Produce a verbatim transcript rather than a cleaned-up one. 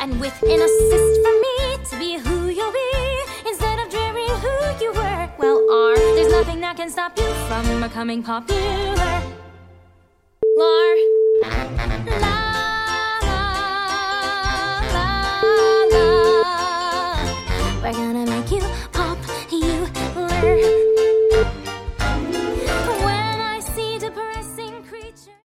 And with an assist from me to be who you'll be instead of dreary who you were. Well, R, there's nothing that can stop you from becoming popular. Lar, la, la, la, la. We're gonna make you popular.